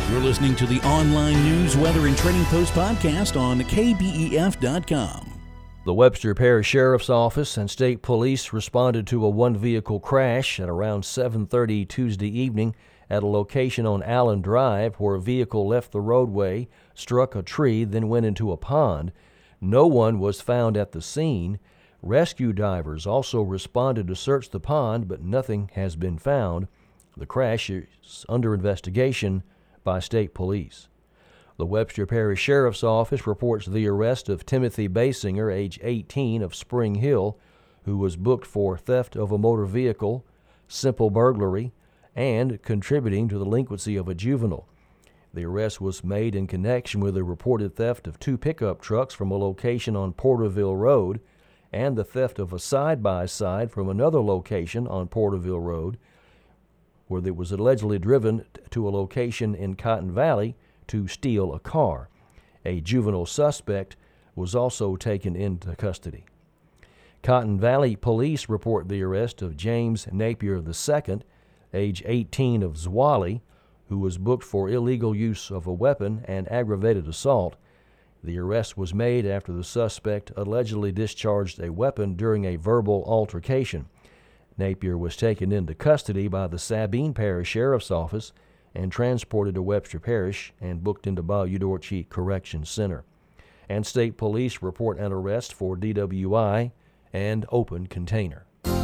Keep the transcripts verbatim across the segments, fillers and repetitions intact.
You're listening to the online news, weather, and trading post podcast on K B E F dot com. The Webster Parish Sheriff's Office and State Police responded to a one-vehicle crash at around seven thirty Tuesday evening at a location on Allen Drive where a vehicle left the roadway, struck a tree, then went into a pond. No one was found at the scene. Rescue divers also responded to search the pond, but nothing has been found. The crash is under investigation by state police. The Webster Parish Sheriff's Office reports the arrest of Timothy Basinger, age eighteen, of Spring Hill, who was booked for theft of a motor vehicle, simple burglary, and contributing to the delinquency of a juvenile. The arrest was made in connection with the reported theft of two pickup trucks from a location on Porterville Road and the theft of a side-by-side from another location on Porterville Road, where it was allegedly driven to a location in Cotton Valley to steal a car. A juvenile suspect was also taken into custody. Cotton Valley police report the arrest of James Napier the Second, age eighteen, of Zwally, who was booked for illegal use of a weapon and aggravated assault. The arrest was made after the suspect allegedly discharged a weapon during a verbal altercation. Napier was taken into custody by the Sabine Parish Sheriff's Office and transported to Webster Parish and booked into Bayou Dorchey Correction Center. And state police report an arrest for D W I and open container.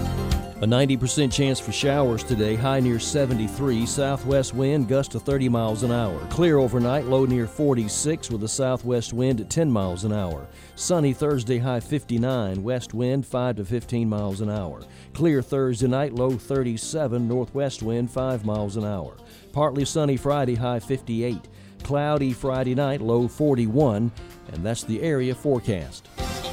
A ninety percent chance for showers today, high near seventy-three, southwest wind, gust to thirty miles an hour. Clear overnight, low near forty-six with a southwest wind at ten miles an hour. Sunny Thursday, high fifty-nine, west wind five to fifteen miles an hour. Clear Thursday night, low thirty-seven, northwest wind five miles an hour. Partly sunny Friday, high fifty-eight. Cloudy Friday night, low forty-one, and that's the area forecast.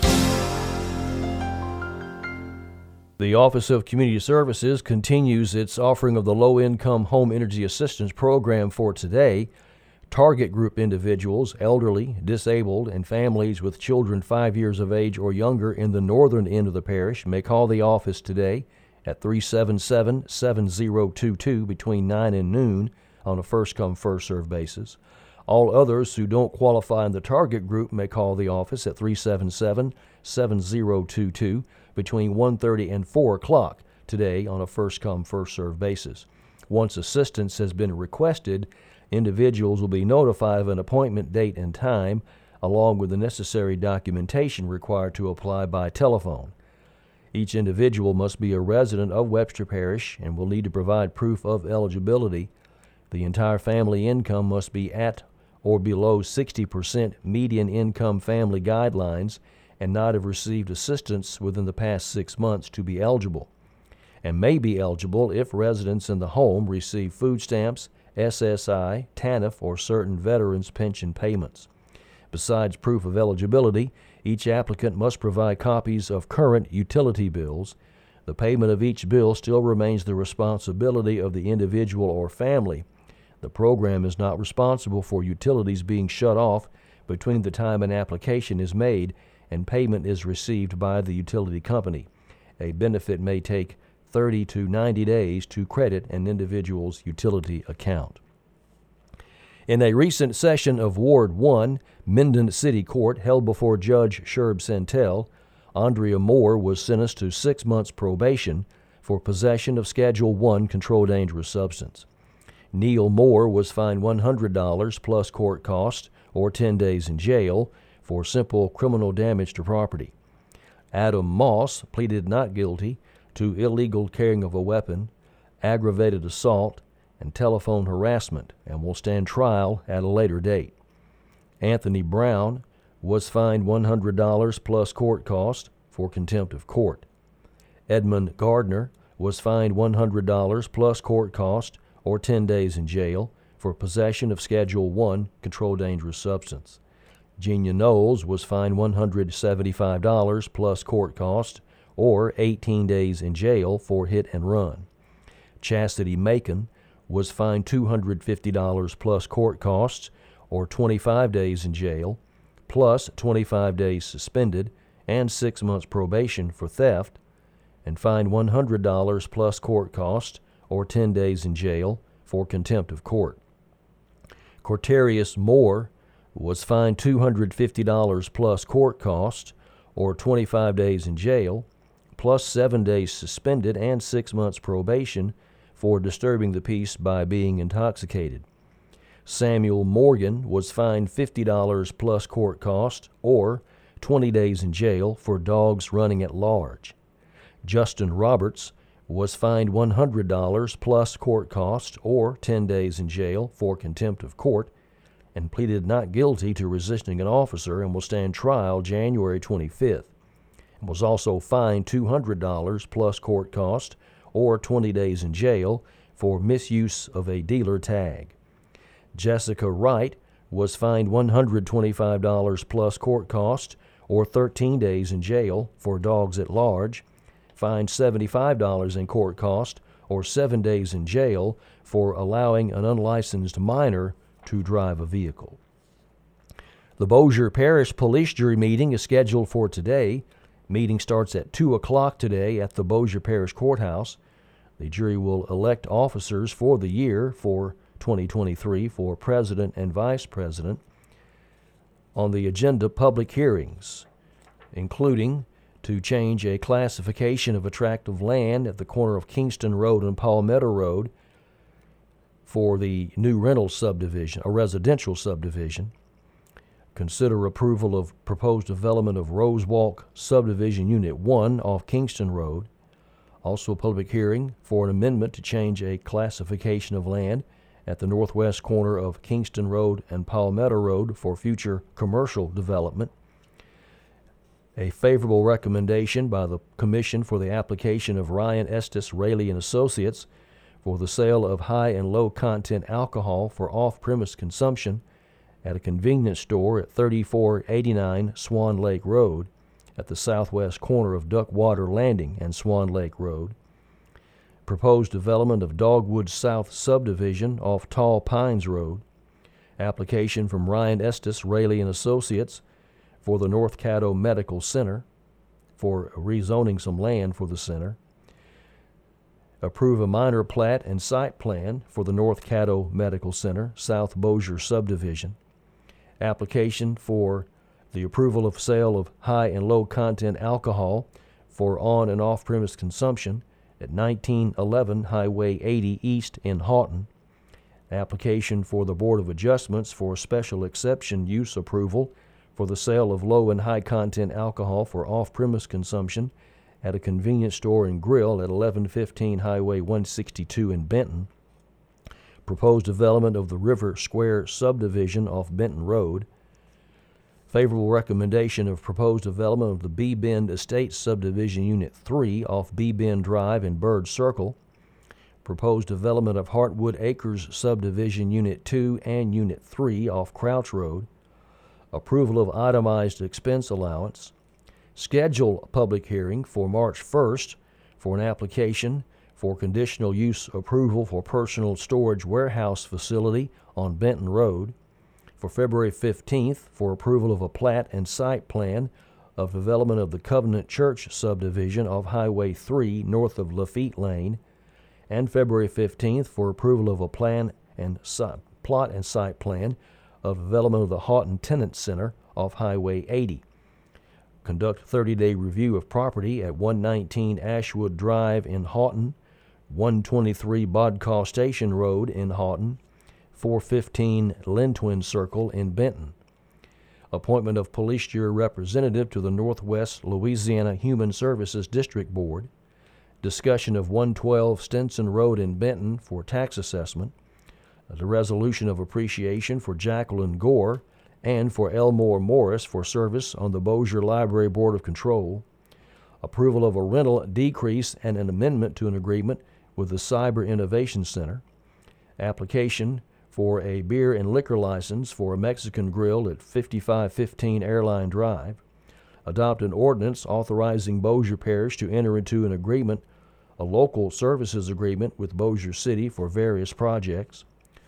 The Office of Community Services continues its offering of the Low-Income Home Energy Assistance Program for today. Target group individuals, elderly, disabled, and families with children five years of age or younger in the northern end of the parish may call the office today at three seven seven, seven zero two two between nine and noon on a first-come, first-served basis. All others who don't qualify in the target group may call the office at three seven seven, seven zero two two between one thirty and four o'clock today on a first-come, first-served basis. Once assistance has been requested, individuals will be notified of an appointment date and time, along with the necessary documentation required to apply by telephone. Each individual must be a resident of Webster Parish and will need to provide proof of eligibility. The entire family income must be at or below sixty percent median income family guidelines and not have received assistance within the past six months to be eligible, and may be eligible if residents in the home receive food stamps, S S I, TANF, or certain veterans' pension payments. Besides proof of eligibility, each applicant must provide copies of current utility bills. The payment of each bill still remains the responsibility of the individual or family. The program is not responsible for utilities being shut off between the time an application is made and payment is received by the utility company. A benefit may take thirty to ninety days to credit an individual's utility account. In a recent session of Ward one, Minden City Court, held before Judge Sherb Santel, Andrea Moore was sentenced to six months probation for possession of Schedule one controlled dangerous substance. Neil Moore was fined one hundred dollars plus court costs or ten days in jail for simple criminal damage to property. Adam Moss pleaded not guilty to illegal carrying of a weapon, aggravated assault, and telephone harassment, and will stand trial at a later date. Anthony Brown was fined one hundred dollars plus court costs for contempt of court. Edmund Gardner was fined one hundred dollars plus court costs or ten days in jail for possession of Schedule one controlled dangerous substance. Genia Knowles was fined one hundred seventy-five dollars plus court costs or eighteen days in jail for hit and run. Chastity Macon was fined two hundred fifty dollars plus court costs or twenty-five days in jail, plus twenty-five days suspended and six months probation for theft, and fined one hundred dollars plus court costs or ten days in jail for contempt of court. Corterius Moore was fined two hundred fifty dollars plus court costs, or twenty-five days in jail, plus seven days suspended and six months probation for disturbing the peace by being intoxicated. Samuel Morgan was fined fifty dollars plus court costs, or twenty days in jail for dogs running at large. Justin Roberts was fined one hundred dollars plus court costs, or ten days in jail for contempt of court, and pleaded not guilty to resisting an officer and will stand trial January twenty-fifth. And was also fined two hundred dollars plus court cost, or twenty days in jail for misuse of a dealer tag. Jessica Wright was fined one hundred twenty-five dollars plus court cost, or thirteen days in jail for dogs at large, fined seventy-five dollars in court cost, or seven days in jail for allowing an unlicensed minor to drive a vehicle. The Bossier Parish Police Jury meeting is scheduled for today. Meeting starts at two o'clock today at the Bossier Parish Courthouse. The jury will elect officers for the year for twenty twenty-three for president and vice president. On the agenda, public hearings, including to change a classification of a tract of land at the corner of Kingston Road and Palmetto Road for the new rental subdivision, a residential subdivision. Consider approval of proposed development of Rose Walk Subdivision Unit one off Kingston Road. Also a public hearing for an amendment to change a classification of land at the northwest corner of Kingston Road and Palmetto Road for future commercial development. A favorable recommendation by the Commission for the application of Ryan Estes Raley and Associates for the sale of high and low content alcohol for off-premise consumption at a convenience store at thirty-four eighty-nine Swan Lake Road at the southwest corner of Duckwater Landing and Swan Lake Road. Proposed development of Dogwood South Subdivision off Tall Pines Road. Application from Ryan Estes Raley and Associates for the North Caddo Medical Center for rezoning some land for the center. Approve a minor plat and site plan for the North Caddo Medical Center, South Bossier Subdivision. Application for the approval of sale of high and low content alcohol for on and off premise consumption at nineteen eleven Highway eighty East in Houghton. Application for the Board of Adjustments for special exception use approval for the sale of low and high content alcohol for off-premise consumption at a convenience store and grill at eleven fifteen Highway one sixty-two in Benton. Proposed development of the River Square subdivision off Benton Road. Favorable recommendation of proposed development of the B Bend Estates subdivision Unit three off B Bend Drive in Bird Circle. Proposed development of Heartwood Acres subdivision Unit two and Unit three off Crouch Road. Approval of itemized expense allowance. Schedule a public hearing for March first for an application for conditional use approval for personal storage warehouse facility on Benton Road. For February fifteenth for approval of a plat and site plan of development of the Covenant Church subdivision of Highway three north of Lafitte Lane. And February fifteenth for approval of a plan and site, plot and site plan of development of the Houghton Tenant Center off Highway eighty. Conduct thirty-day review of property at one nineteen Ashwood Drive in Houghton, one twenty-three Bodcaw Station Road in Houghton, four fifteen Lintwin Circle in Benton. Appointment of Police Jury Representative to the Northwest Louisiana Human Services District Board. Discussion of one twelve Stinson Road in Benton for tax assessment. The resolution of appreciation for Jacqueline Gore and for Elmore Morris for service on the Bossier Library Board of Control. Approval of a rental decrease and an amendment to an agreement with the Cyber Innovation Center. Application for a beer and liquor license for a Mexican grill at fifty-five fifteen Airline Drive. Adopt an ordinance authorizing Bossier Parish to enter into an agreement, a local services agreement with Bossier City for various projects.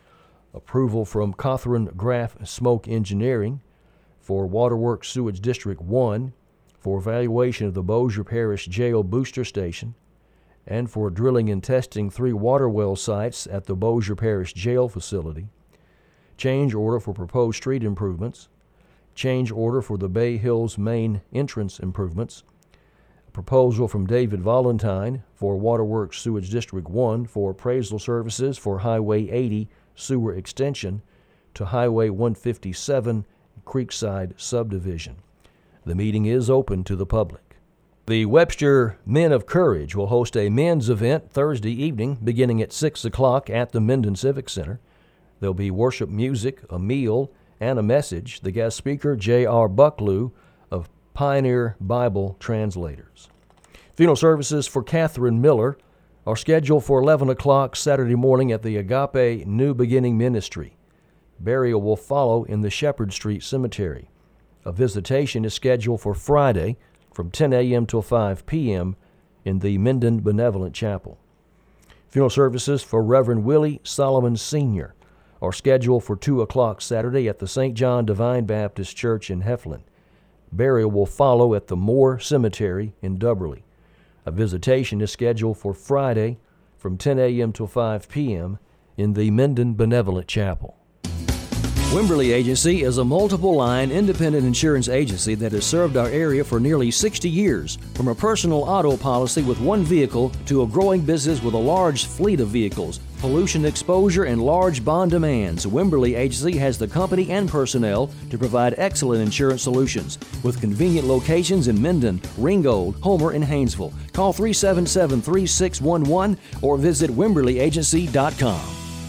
Approval from Cothran Graff Smoke Engineering for Waterworks Sewage District one for evaluation of the Bossier Parish Jail Booster Station, and for drilling and testing three water well sites at the Bossier Parish Jail facility. change order for proposed street improvements, change order for the Bay Hills main entrance improvements, a proposal from David Valentine for Waterworks Sewage District one for appraisal services for Highway eighty sewer extension to Highway one fifty-seven Creekside subdivision. The meeting is open to the public. The Webster Men of Courage will host a men's event Thursday evening beginning at six o'clock at the Minden Civic Center. There'll be worship music, a meal, and a message. The guest speaker, J R Bucklew of Pioneer Bible Translators. Funeral services for Catherine Miller are scheduled for eleven o'clock Saturday morning at the Agape New Beginning Ministry. Burial will follow in the Shepherd Street Cemetery. A visitation is scheduled for Friday from ten a.m. till five p.m. in the Minden Benevolent Chapel. Funeral services for Reverend Willie Solomon Senior are scheduled for two o'clock Saturday at the Saint John Divine Baptist Church in Heflin. Burial will follow at the Moore Cemetery in Dubberly. A visitation is scheduled for Friday from ten a.m. till five p.m. in the Minden Benevolent Chapel. Wimberly Agency is a multiple-line independent insurance agency that has served our area for nearly sixty years. From a personal auto policy with one vehicle to a growing business with a large fleet of vehicles, pollution exposure, and large bond demands, Wimberly Agency has the company and personnel to provide excellent insurance solutions with convenient locations in Minden, Ringgold, Homer, and Haynesville. Call three seven seven, three six one one or visit wimberly agency dot com.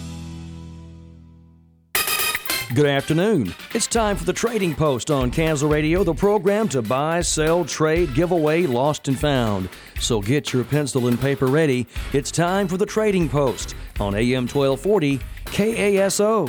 Good afternoon. It's time for the Trading Post on Kansas Radio, the program to buy, sell, trade, give away, lost and found. So get your pencil and paper ready. It's time for the Trading Post on A M twelve forty K A S O.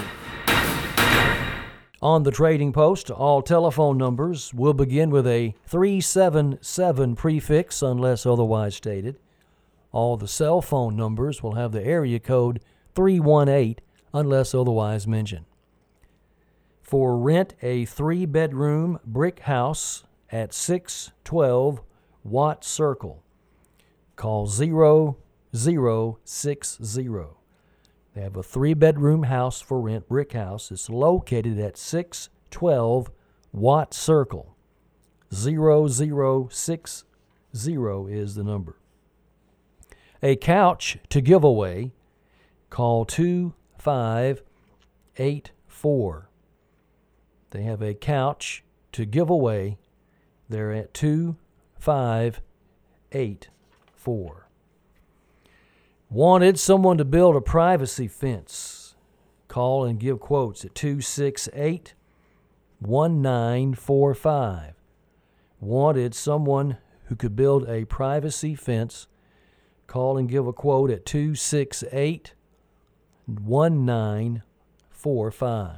On the Trading Post, all telephone numbers will begin with a three seven seven prefix unless otherwise stated. All the cell phone numbers will have the area code three one eight unless otherwise mentioned. For rent a three-bedroom brick house at six twelve Watt Circle, call zero zero six zero. They have a three-bedroom house for rent, brick house. It's located at six twelve Watt Circle. zero zero six zero is the number. A couch to give away, call two five eight four. They have a couch to give away. They're at two five eight four. Wanted someone to build a privacy fence. Call and give quotes at two six eight one nine four five. Wanted someone who could build a privacy fence. Call and give a quote at two six eight one nine four five.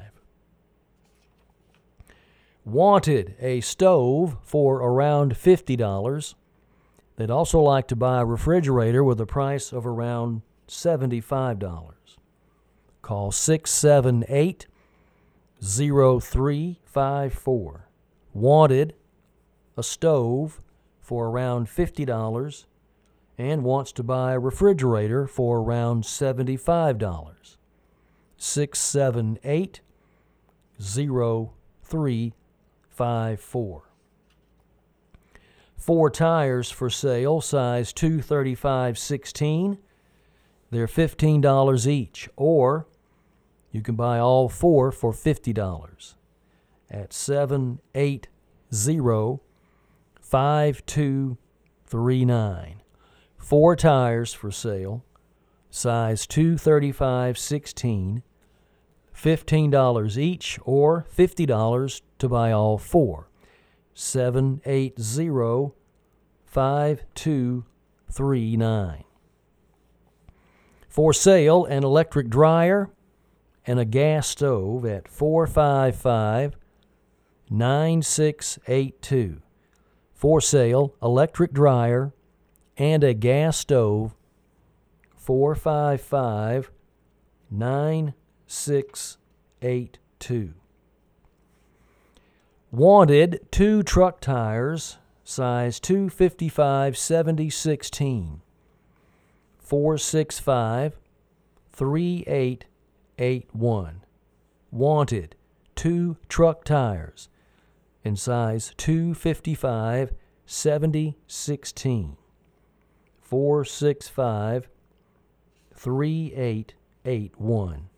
Wanted a stove for around fifty dollars. They'd also like to buy a refrigerator with a price of around seventy-five dollars. Call six seven eight zero three five four. Wanted a stove for around fifty dollars and wants to buy a refrigerator for around seventy-five dollars. six seven eight zero three five four. Four tires for sale, size two thirty-five sixteen. They're fifteen dollars each, or you can buy all four for fifty dollars at seven eight zero five two three nine. Four tires for sale, size two thirty-five sixteen. fifteen dollars each, or fifty dollars to buy all four. seven eight zero five two three nine. For sale, an electric dryer and a gas stove at four five five nine six eight two. For sale, electric dryer and a gas stove, four five five nine six eight two. Wanted two truck tires, size two fifty-five seventy sixteen. four six five three eight eight one. Wanted, two truck tires in size two fifty-five seventy sixteen. four six five, three eight eight one.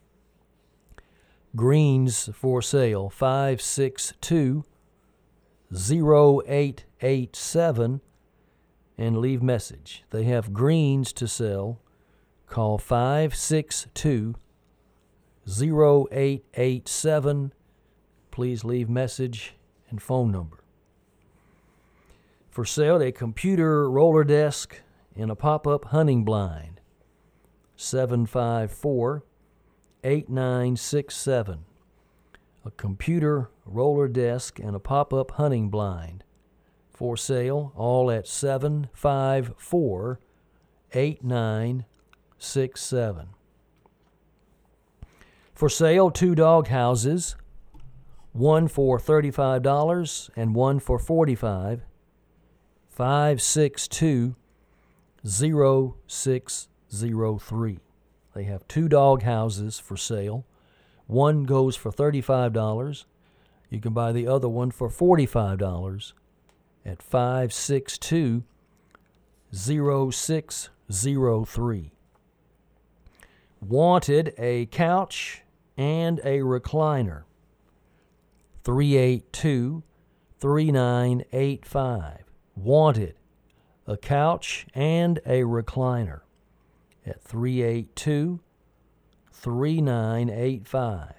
Greens for sale, five six two, zero eight eight seven, and leave message. They have greens to sell. Call five six two, zero eight eight seven. Please leave message and phone number. For sale, a computer roller desk and a pop-up hunting blind. seven five four, eight nine six seven. A computer roller desk and a pop-up hunting blind. For sale, all at seven five four, eight nine six seven. For sale, two dog houses, one for thirty-five dollars and one for forty-five dollars. five six two, zero six zero three. They have two dog houses for sale. One goes for thirty-five dollars. You can buy the other one for forty-five dollars at five six two, zero six zero three. Wanted, a couch and a recliner. three eight two, three nine eight five. Wanted, a couch and a recliner at three eight two, three nine eight five.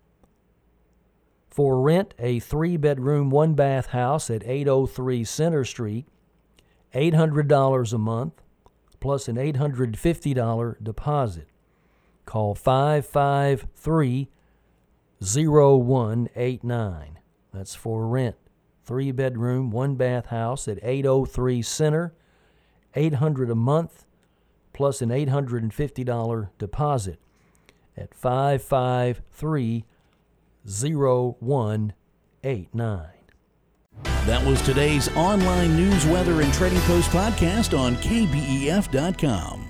For rent, a three-bedroom, one-bath house at eight oh three Center Street, eight hundred dollars a month, plus an eight hundred fifty dollars deposit. Call five five three, zero one eight nine. That's for rent. Three-bedroom, one-bath house at eight oh three Center, eight hundred dollars a month, plus an eight hundred fifty dollars deposit at five five three, zero one eight nine. That was today's online news, weather, and trading post podcast on K B E F dot com.